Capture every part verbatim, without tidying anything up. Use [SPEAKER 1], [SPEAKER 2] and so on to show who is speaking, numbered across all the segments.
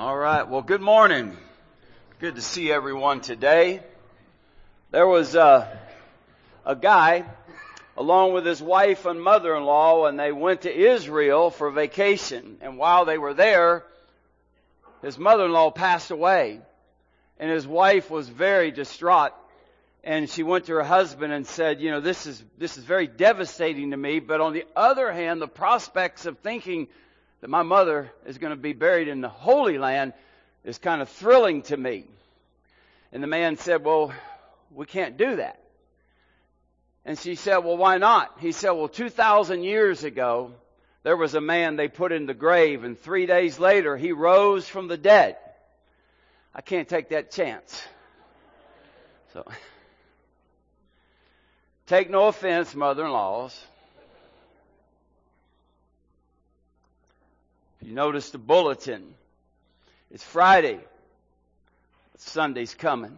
[SPEAKER 1] All right. Well, good morning. Good to see everyone today. There was uh, a guy along with his wife and mother-in-law, and they went to Israel for vacation. And while they were there, his mother-in-law passed away, and his wife was very distraught. And she went to her husband and said, you know, this is this is very devastating to me. But on the other hand, the prospects of thinking that my mother is going to be buried in the Holy Land is kind of thrilling to me. And the man said, well, we can't do that. And she said, well, why not? He said, well, two thousand years ago, there was a man they put in the grave, and three days later, he rose from the dead. I can't take that chance. So, take no offense, mother-in-laws. If you notice the bulletin, it's Friday, but Sunday's coming.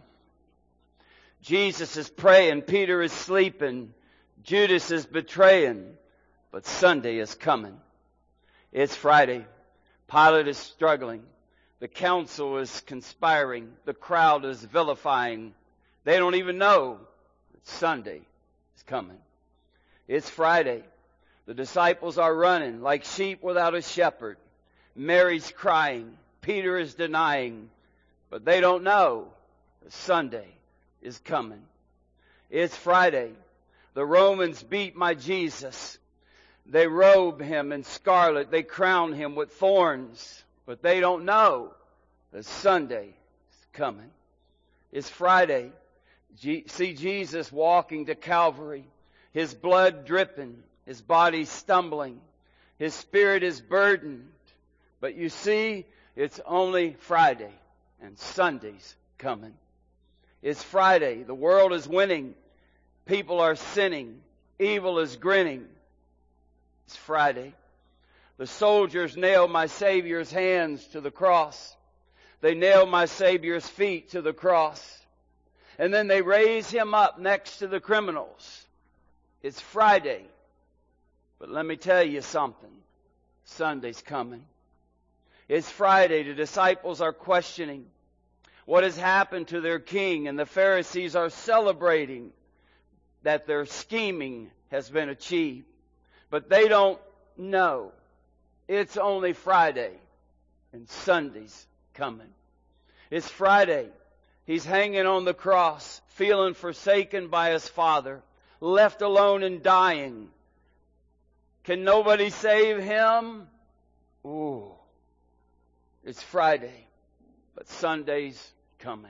[SPEAKER 1] Jesus is praying, Peter is sleeping, Judas is betraying, but Sunday is coming. It's Friday. Pilate is struggling. The council is conspiring. The crowd is vilifying. They don't even know that Sunday is coming. It's Friday. The disciples are running like sheep without a shepherd. Mary's crying. Peter is denying. But they don't know that Sunday is coming. It's Friday. The Romans beat my Jesus. They robe him in scarlet. They crown him with thorns. But they don't know that Sunday is coming. It's Friday. G- see Jesus walking to Calvary. His blood dripping. His body stumbling. His spirit is burdened. But you see, it's only Friday. And Sunday's coming. It's Friday. The world is winning. People are sinning. Evil is grinning. It's Friday. The soldiers nailed my Savior's hands to the cross. They nailed my Savior's feet to the cross. And then they raise him up next to the criminals. It's Friday. But let me tell you something. Sunday's coming. It's Friday. The disciples are questioning what has happened to their king, and the Pharisees are celebrating that their scheming has been achieved. But they don't know. It's only Friday, and Sunday's coming. It's Friday. He's hanging on the cross, feeling forsaken by his Father, left alone and dying. Can nobody save him? Ooh. It's Friday, but Sunday's coming.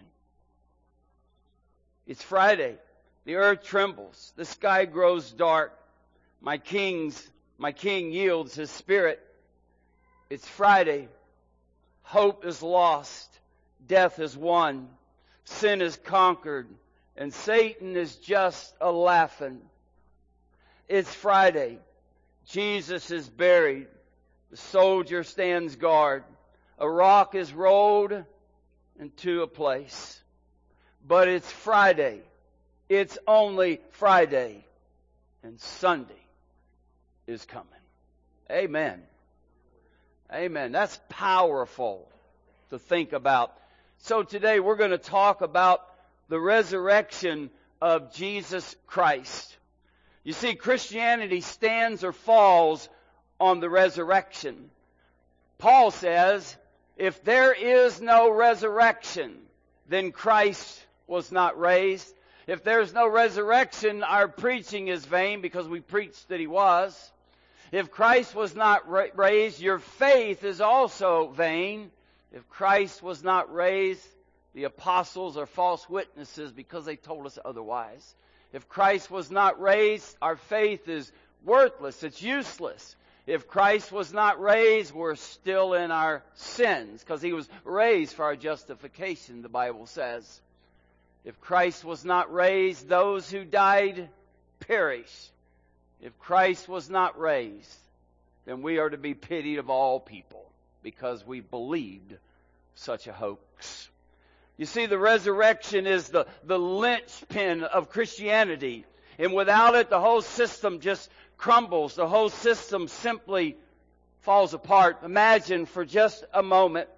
[SPEAKER 1] It's Friday. The earth trembles. The sky grows dark. My king's, my king yields his spirit. It's Friday. Hope is lost. Death is won. Sin is conquered. And Satan is just a laughing. It's Friday. Jesus is buried. The soldier stands guard. A rock is rolled into a place. But it's Friday. It's only Friday. And Sunday is coming. Amen. Amen. That's powerful to think about. So today we're going to talk about the resurrection of Jesus Christ. You see, Christianity stands or falls on the resurrection. Paul says, if there is no resurrection, then Christ was not raised. If there's no resurrection, our preaching is vain because we preached that he was. If Christ was not ra- raised, your faith is also vain. If Christ was not raised, the apostles are false witnesses because they told us otherwise. If Christ was not raised, our faith is worthless. It's useless. If Christ was not raised, we're still in our sins because he was raised for our justification, the Bible says. If Christ was not raised, those who died perish. If Christ was not raised, then we are to be pitied of all people because we believed such a hoax. You see, the resurrection is the, the linchpin of Christianity. And without it, the whole system just crumbles. The whole system simply falls apart. Imagine for just a moment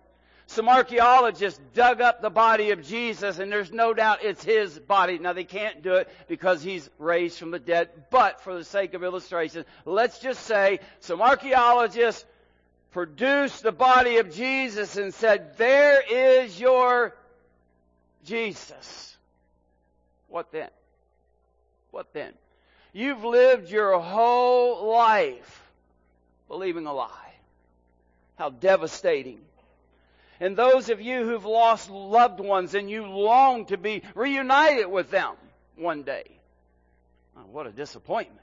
[SPEAKER 1] Some archaeologists dug up the body of Jesus, and there's no doubt it's his body. Now, they can't do it because he's raised from the dead, but for the sake of illustration, let's just say some archaeologists produced the body of Jesus and said, there is your Jesus. What then? What then? You've lived your whole life believing a lie. How devastating. And those of you who've lost loved ones and you long to be reunited with them one day. Oh, what a disappointment.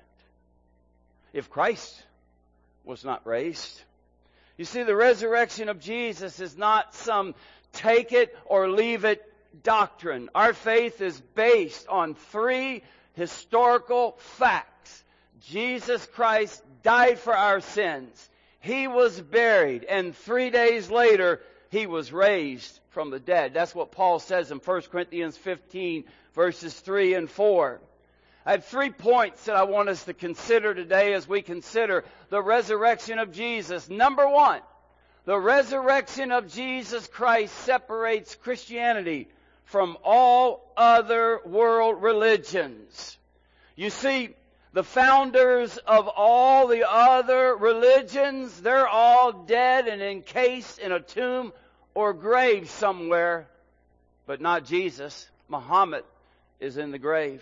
[SPEAKER 1] If Christ was not raised. You see, the resurrection of Jesus is not some take it or leave it doctrine. Our faith is based on three historical facts. Jesus Christ died for our sins. He was buried, and three days later, He was raised from the dead. That's what Paul says in First Corinthians fifteen, verses three and four. I have three points that I want us to consider today as we consider the resurrection of Jesus. Number one, the resurrection of Jesus Christ separates Christianity from all other world religions. You see, the founders of all the other religions, they're all dead and encased in a tomb or grave somewhere, but not Jesus. Muhammad is in the grave.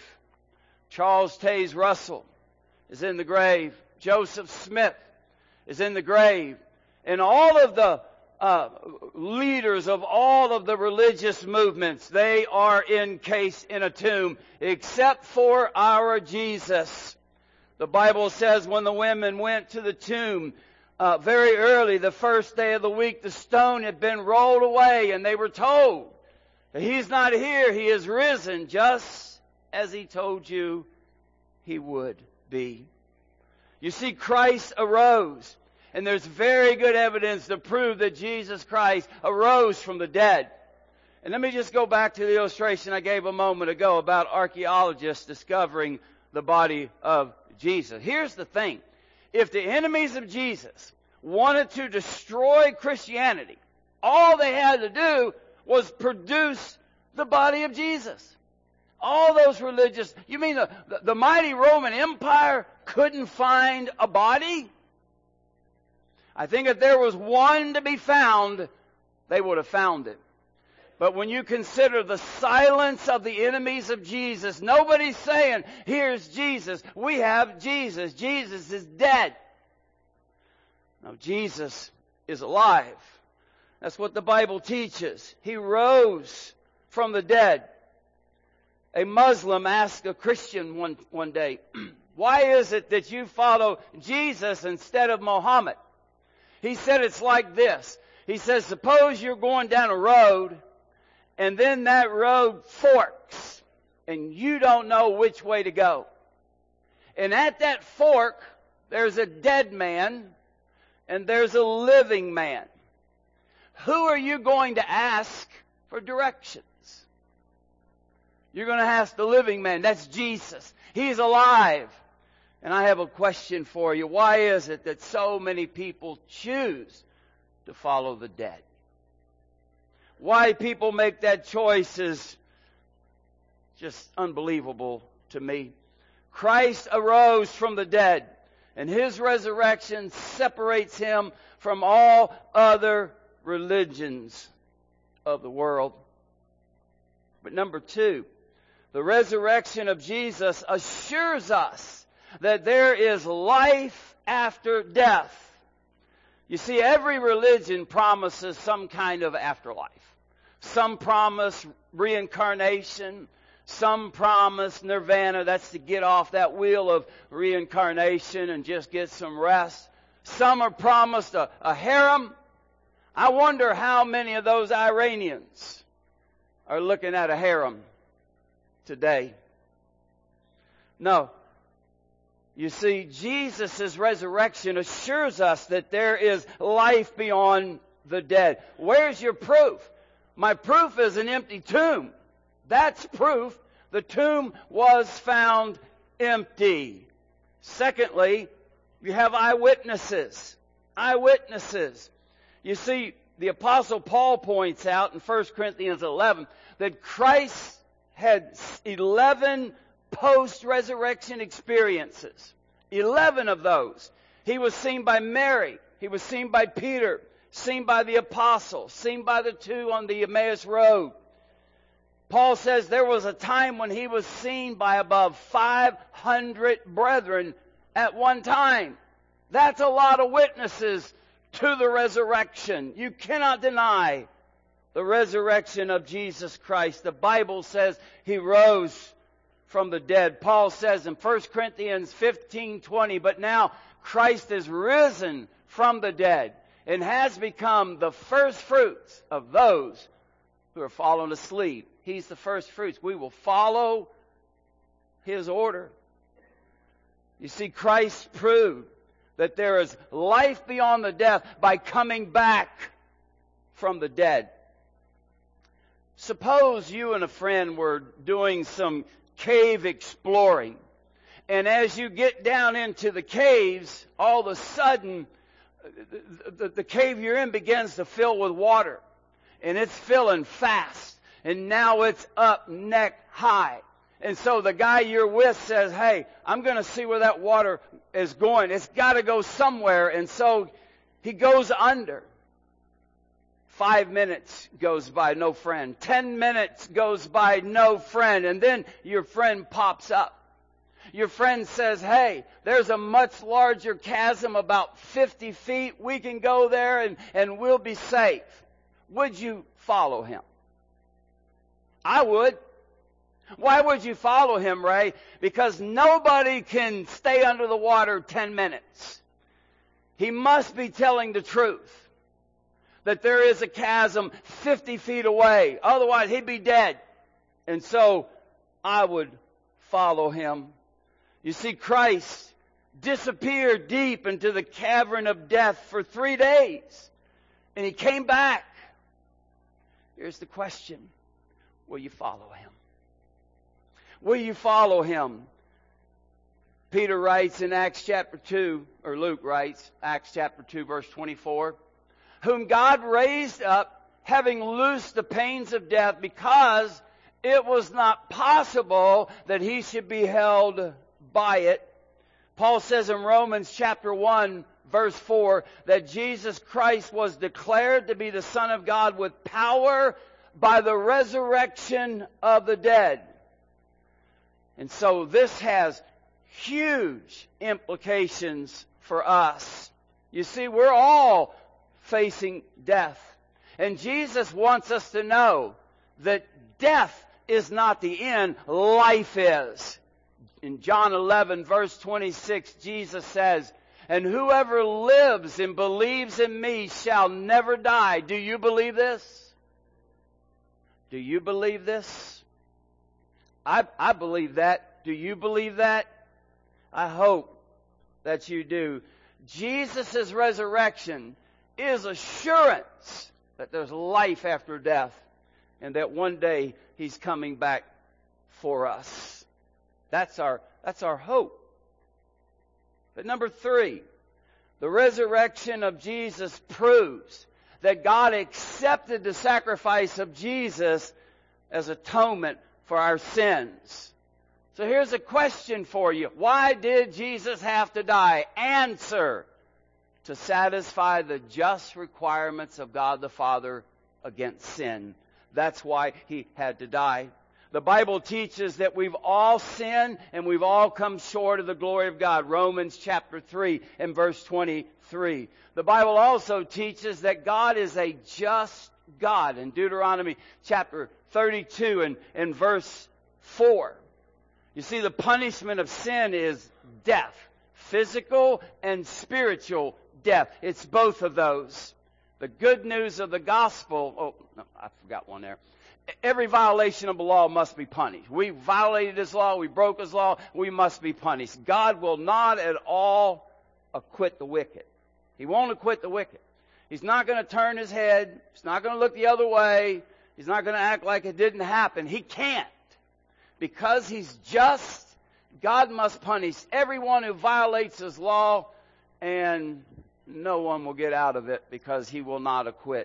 [SPEAKER 1] Charles Taze Russell is in the grave. Joseph Smith is in the grave. And all of the uh, leaders of all of the religious movements, they are encased in a tomb, except for our Jesus. The Bible says when the women went to the tomb uh, very early, the first day of the week, the stone had been rolled away, and they were told that He's not here, He is risen, just as He told you He would be. You see, Christ arose, and there's very good evidence to prove that Jesus Christ arose from the dead. And let me just go back to the illustration I gave a moment ago about archaeologists discovering the body of Jesus. Here's the thing. If the enemies of Jesus wanted to destroy Christianity, all they had to do was produce the body of Jesus. All those religious, you mean the, the, the mighty Roman Empire couldn't find a body? I think if there was one to be found, they would have found it. But when you consider the silence of the enemies of Jesus, nobody's saying, here's Jesus. We have Jesus. Jesus is dead. No, Jesus is alive. That's what the Bible teaches. He rose from the dead. A Muslim asked a Christian one, one day, why is it that you follow Jesus instead of Muhammad? He said it's like this. He says, suppose you're going down a road, and then that road forks, and you don't know which way to go. And at that fork, there's a dead man, and there's a living man. Who are you going to ask for directions? You're going to ask the living man. That's Jesus. He's alive. And I have a question for you. Why is it that so many people choose to follow the dead? Why people make that choice is just unbelievable to me. Christ arose from the dead, and His resurrection separates Him from all other religions of the world. But number two, the resurrection of Jesus assures us that there is life after death. You see, every religion promises some kind of afterlife. Some promise reincarnation. Some promise nirvana. That's to get off that wheel of reincarnation and just get some rest. Some are promised a, a harem. I wonder how many of those Iranians are looking at a harem today. No. You see, Jesus' resurrection assures us that there is life beyond the dead. Where's your proof? My proof is an empty tomb. That's proof the tomb was found empty. Secondly, you have eyewitnesses. Eyewitnesses. You see, the Apostle Paul points out in First Corinthians eleven that Christ had eleven post-resurrection experiences. Eleven of those. He was seen by Mary. He was seen by Peter. Seen by the apostles. Seen by the two on the Emmaus Road. Paul says there was a time when he was seen by above five hundred brethren at one time. That's a lot of witnesses to the resurrection. You cannot deny the resurrection of Jesus Christ. The Bible says He rose from the dead. Paul says in First Corinthians fifteen twenty, but now Christ is risen from the dead and has become the first fruits of those who are fallen asleep. He's the first fruits. We will follow His order. You see, Christ proved that there is life beyond the death by coming back from the dead. Suppose you and a friend were doing some cave exploring, and as you get down into the caves, all of a sudden, the, the, the cave you're in begins to fill with water, and it's filling fast, and now it's up neck high. And so the guy you're with says, hey, I'm going to see where that water is going. It's got to go somewhere. And so he goes under. Five minutes goes by, no friend. Ten minutes goes by, no friend. And then your friend pops up. Your friend says, hey, there's a much larger chasm, about fifty feet. We can go there and, and we'll be safe. Would you follow him? I would. Why would you follow him, Ray? Because nobody can stay under the water ten minutes. He must be telling the truth. That there is a chasm fifty feet away. Otherwise, he'd be dead. And so, I would follow him. You see, Christ disappeared deep into the cavern of death for three days. And he came back. Here's the question. Will you follow him? Will you follow him? Peter writes in Acts chapter two, or Luke writes, Acts chapter two, verse twenty-four, whom God raised up, having loosed the pains of death, because it was not possible that he should be held by it. Paul says in Romans chapter one, verse four, that Jesus Christ was declared to be the Son of God with power by the resurrection of the dead. And so this has huge implications for us. You see, we're all facing death. And Jesus wants us to know that death is not the end, life is. In John eleven, verse twenty-six, Jesus says, and whoever lives and believes in me shall never die. Do you believe this? Do you believe this? I, I believe that. Do you believe that? I hope that you do. Jesus' resurrection is assurance that there's life after death and that one day he's coming back for us. That's our, that's our hope. But number three, the resurrection of Jesus proves that God accepted the sacrifice of Jesus as atonement for our sins. So here's a question for you. Why did Jesus have to die? Answer: to satisfy the just requirements of God the Father against sin. That's why he had to die. The Bible teaches that we've all sinned and we've all come short of the glory of God. Romans chapter three and verse twenty-three. The Bible also teaches that God is a just God. In Deuteronomy chapter thirty-two and, and verse four. You see, the punishment of sin is death. Physical and spiritual death. It's both of those. The good news of the gospel, oh, no, I forgot one there. Every violation of the law must be punished. We violated His law, we broke His law, we must be punished. God will not at all acquit the wicked. He won't acquit the wicked. He's not going to turn His head. He's not going to look the other way. He's not going to act like it didn't happen. He can't. Because He's just, God must punish everyone who violates His law, and no one will get out of it because He will not acquit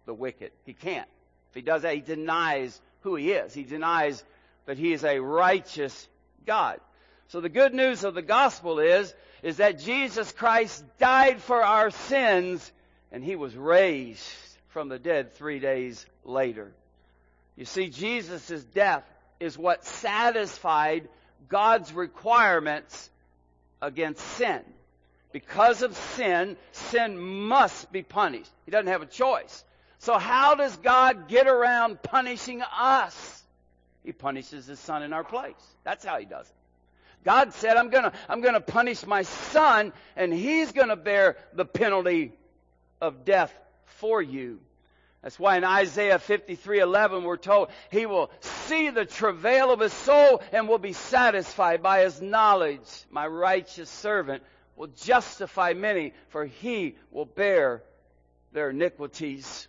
[SPEAKER 1] the wicked. He can't. If he does that, he denies who he is. He denies that he is a righteous God. So the good news of the gospel is, is that Jesus Christ died for our sins, and he was raised from the dead three days later. You see, Jesus' death is what satisfied God's requirements against sin. Because of sin, sin must be punished. He doesn't have a choice. So how does God get around punishing us? He punishes his son in our place. That's how he does it. God said, I'm gonna, I'm gonna punish my son, and he's gonna bear the penalty of death for you. That's why in Isaiah fifty-three eleven we're told he will see the travail of his soul and will be satisfied by his knowledge. My righteous servant will justify many, for he will bear their iniquities.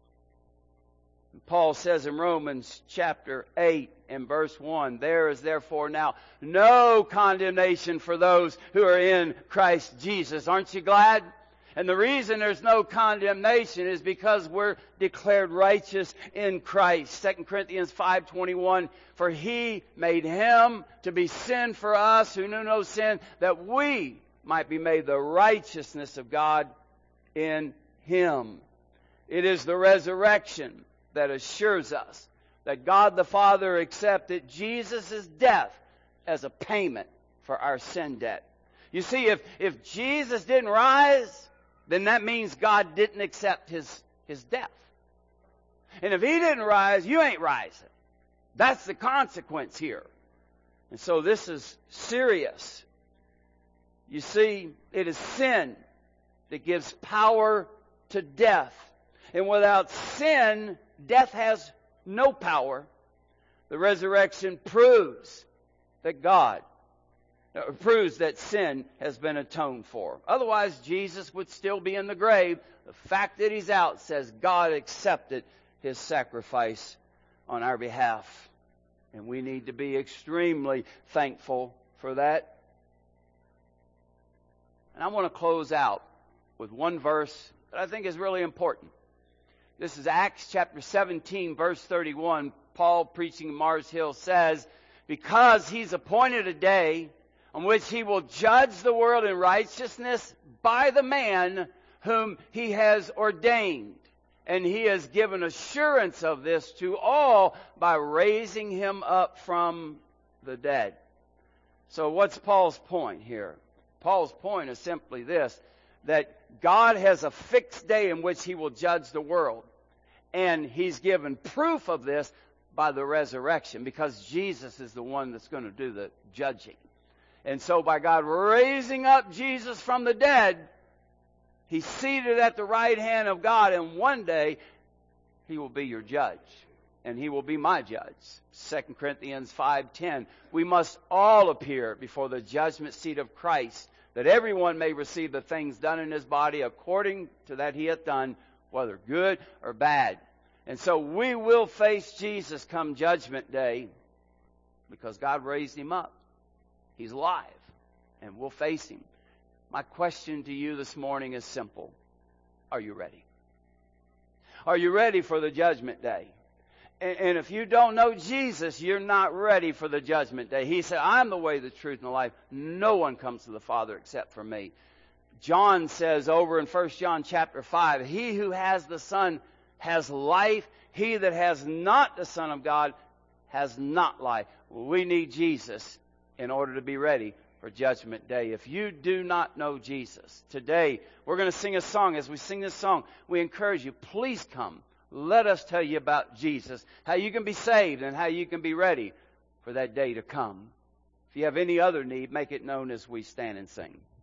[SPEAKER 1] Paul says in Romans chapter eight and verse one, there is therefore now no condemnation for those who are in Christ Jesus. Aren't you glad? And the reason there's no condemnation is because we're declared righteous in Christ. Second Corinthians five twenty-one, for he made him to be sin for us who knew no sin, that we might be made the righteousness of God in him. It is the resurrection that assures us that God the Father accepted Jesus' death as a payment for our sin debt. You see, if, if Jesus didn't rise, then that means God didn't accept his, his death. And if he didn't rise, you ain't rising. That's the consequence here. And so this is serious. You see, it is sin that gives power to death. And without sin, death has no power. The resurrection proves that God, uh, proves that sin has been atoned for. Otherwise, Jesus would still be in the grave. The fact that he's out says God accepted his sacrifice on our behalf. And we need to be extremely thankful for that. And I want to close out with one verse that I think is really important. This is Acts chapter seventeen, verse thirty-one. Paul, preaching in Mars Hill, says, because he's appointed a day on which he will judge the world in righteousness by the man whom he has ordained. And he has given assurance of this to all by raising him up from the dead. So what's Paul's point here? Paul's point is simply this, that God has a fixed day in which he will judge the world. And he's given proof of this by the resurrection, because Jesus is the one that's going to do the judging. And so by God raising up Jesus from the dead, he's seated at the right hand of God, and one day he will be your judge. And he will be my judge. Second Corinthians five ten. We must all appear before the judgment seat of Christ, that everyone may receive the things done in his body according to that he hath done, whether good or bad. And so we will face Jesus come judgment day, because God raised him up. He's alive, and we'll face him. My question to you this morning is simple. Are you ready? Are you ready for the judgment day? And, and if you don't know Jesus, you're not ready for the judgment day. He said, I'm the way, the truth, and the life. No one comes to the Father except for me. John says over in First John chapter five, he who has the Son has life. He that has not the Son of God has not life. We need Jesus in order to be ready for judgment day. If you do not know Jesus, today we're going to sing a song. As we sing this song, we encourage you, please come. Let us tell you about Jesus, how you can be saved and how you can be ready for that day to come. If you have any other need, make it known as we stand and sing.